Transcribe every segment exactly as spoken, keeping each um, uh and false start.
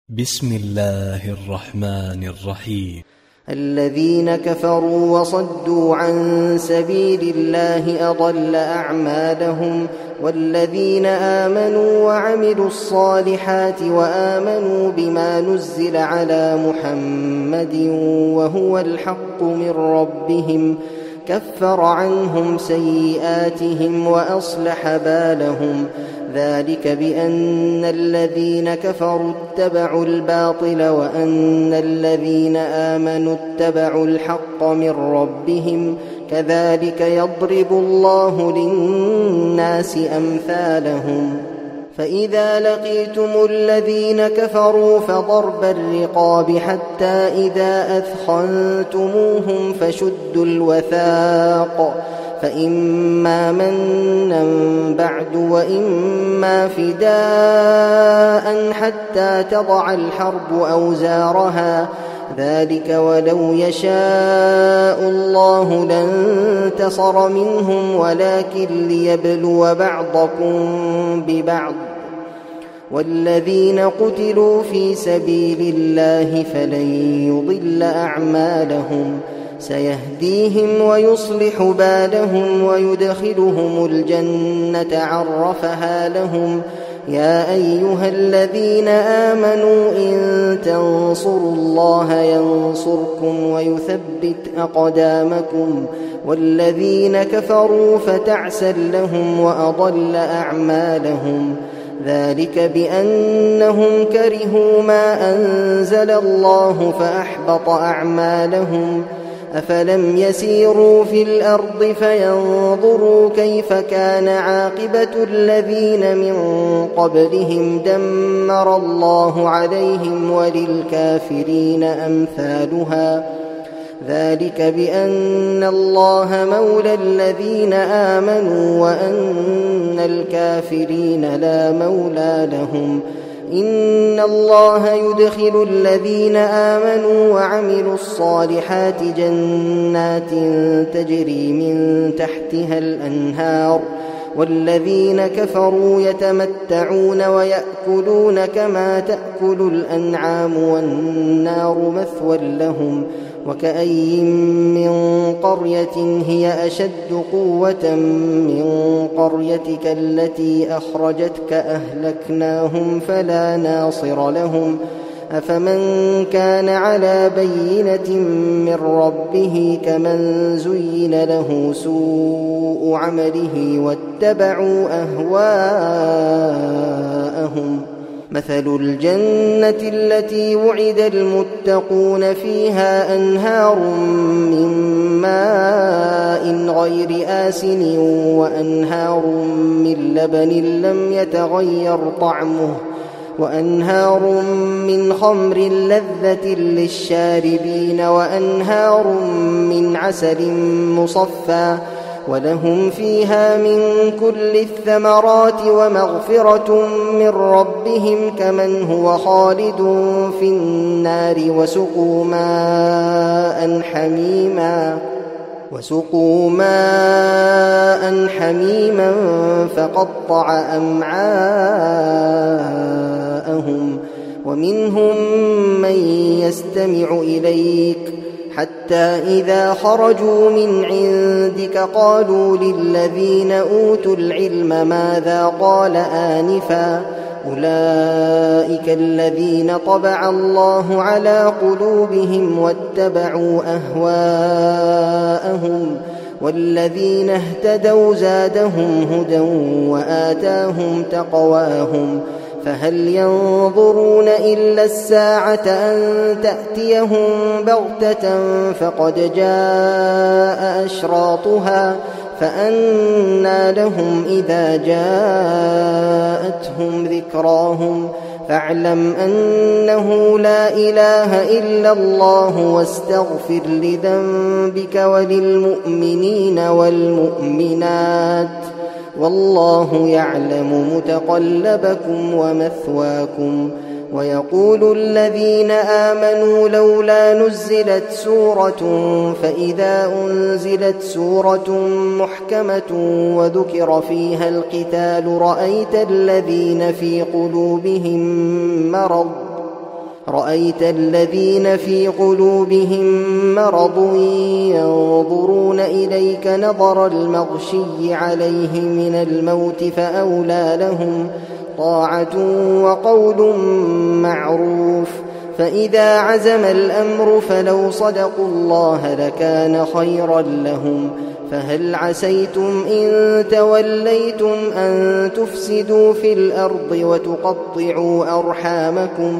بسم الله الرحمن الرحيم. الذين كفروا وصدوا عن سبيل الله أضل أعمالهم، والذين آمنوا وعملوا الصالحات وآمنوا بما نزل على محمد وهو الحق من ربهم كفر عنهم سيئاتهم وأصلح بالهم. ذلك بأن الذين كفروا اتبعوا الباطل وأن الذين آمنوا اتبعوا الحق من ربهم، كذلك يضرب الله للناس أمثالهم. فإذا لقيتم الذين كفروا فضرب الرقاب حتى إذا أثخنتموهم فشدوا الوثاق، فإما منا بعد وإما فداء حتى تضع الحرب أوزارها، ذلك ولو يشاء الله لانتصر منهم ولكن ليبلو بعضكم ببعض. والذين قتلوا في سبيل الله فلن يضل أعمالهم، سيهديهم ويصلح بالهم ويدخلهم الجنة عرفها لهم. يا أيها الذين آمنوا إن تنصروا الله ينصركم ويثبت أقدامكم، والذين كفروا فتعسا لهم وأضل أعمالهم. ذلك بأنهم كرهوا ما أنزل الله فأحبط أعمالهم. أفلم يسيروا في الأرض فينظروا كيف كان عاقبة الذين من قبلهم، دمر الله عليهم وللكافرين أمثالها. ذلك بأن الله مولى الذين آمنوا وأن الكافرين لا مولى لهم. إن الله يدخل الذين آمنوا وعملوا الصالحات جنات تجري من تحتها الأنهار، والذين كفروا يتمتعون ويأكلون كما تأكل الأنعام والنار مثوى لهم. وكأي من قرية هي أشد قوة من قريتك التي أخرجتك أهلكناهم فلا ناصر لهم. أفمن كان على بينة من ربه كمن زين له سوء عمله واتبعوا أهواءهم. مثل الجنة التي وعد المتقون فيها أنهار من ماء غير آسن وأنهار من لبن لم يتغير طعمه وأنهار من خمر لذة للشاربين وأنهار من عسل مصفى، ولهم فيها من كل الثمرات ومغفرة من ربهم كمن هو خالد في النار. وسقوا ماء حميما وسقوا ماء حميما فقطع أمعاءهم. ومنهم من يستمع إليك حتى إذا خرجوا من عندك قالوا للذين أوتوا العلم ماذا قال آنفا، أولئك الذين طبع الله على قلوبهم واتبعوا أهواءهم. والذين اهتدوا زادهم هدى وآتاهم تقواهم. فهل ينظرون إلا الساعة أن تأتيهم بغتة فقد جاء أشراطها، فأنى لهم إذا جاءتهم ذكراهم. فاعلم أنه لا إله إلا الله واستغفر لذنبك وللمؤمنين والمؤمنات، والله يعلم متقلبكم ومثواكم. ويقول الذين آمنوا لولا نزلت سورة، فإذا أنزلت سورة محكمة وذكر فيها القتال رأيت الذين في قلوبهم مرض رأيت الذين في قلوبهم مرض ينظرون إليك نظر المغشي عليه من الموت فأولى لهم طاعة وقول معروف. فإذا عزم الأمر فلو صدقوا الله لكان خيرا لهم. فهل عسيتم إن توليتم أن تفسدوا في الأرض وتقطعوا أرحامكم؟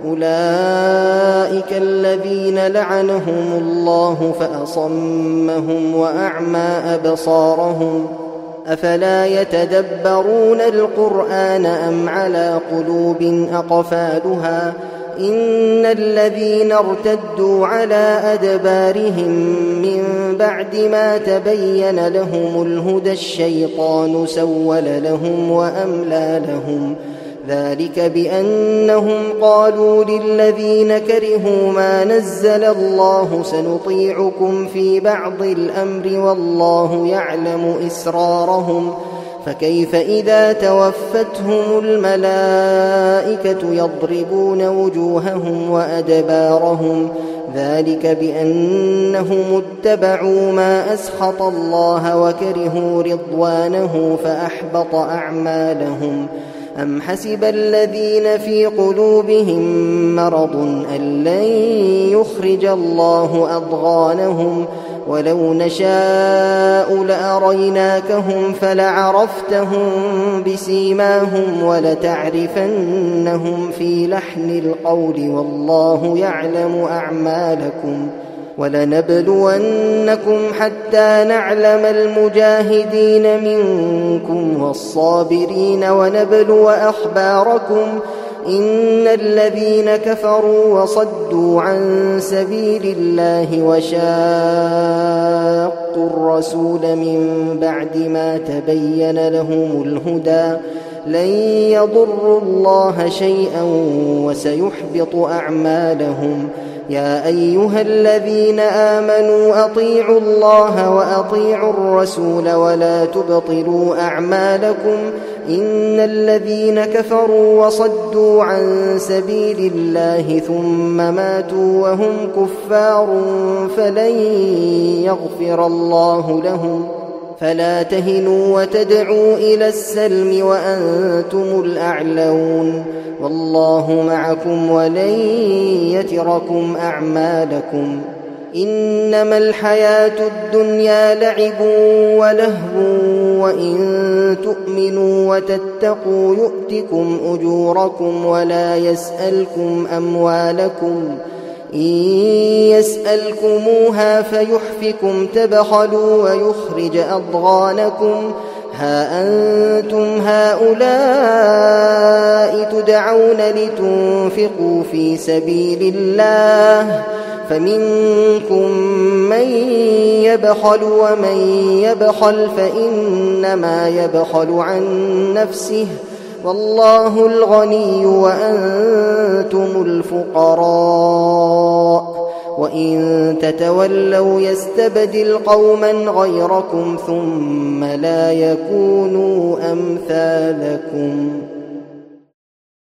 أولئك الذين لعنهم الله فأصمهم وأعمى أبصارهم. أفلا يتدبرون القرآن أم على قلوب أقفالها؟ إن الذين ارتدوا على أدبارهم من بعد ما تبين لهم الهدى الشيطان سول لهم وأملى لهم. ذلك بأنهم قالوا للذين كرهوا ما نزل الله سنطيعكم في بعض الأمر والله يعلم إسرارهم. فكيف إذا توفتهم الملائكة يضربون وجوههم وأدبارهم؟ ذلك بأنهم اتبعوا ما أسخط الله وكرهوا رضوانه فأحبط أعمالهم. أم حسب الذين في قلوبهم مرض أن لن يخرج الله أضغانهم؟ ولو نشاء لأريناكهم فلعرفتهم بسيماهم ولتعرفنهم في لحن القول والله يعلم أعمالكم. ولنبلونكم حتى نعلم المجاهدين منكم والصابرين ونبلو أخباركم. إن الذين كفروا وصدوا عن سبيل الله وشاقوا الرسول من بعد ما تبين لهم الهدى لن يضروا الله شيئا وسيحبط أعمالهم. يا أيها الذين آمنوا أطيعوا الله وأطيعوا الرسول ولا تبطلوا أعمالكم. إن الذين كفروا وصدوا عن سبيل الله ثم ماتوا وهم كفار فلن يغفر الله لهم. فلا تهنوا وتدعوا إلى السلم وأنتم الأعلون والله معكم ولن يتركم أعمالكم. إنما الحياة الدنيا لعب ولهو وإن تؤمنوا وتتقوا يؤتكم أجوركم ولا يسألكم أموالكم. إن يسألكموها فيحفكم تبخلوا ويخرج أضغانكم. ها أنتم هؤلاء تدعون لتنفقوا في سبيل الله فمنكم من يبخل ومن يبخل فإنما يبخل عن نفسه والله الغني وأنتم الفقراء. وإن تتولوا يستبدل قوما غيركم ثم لا يكونوا أمثالكم.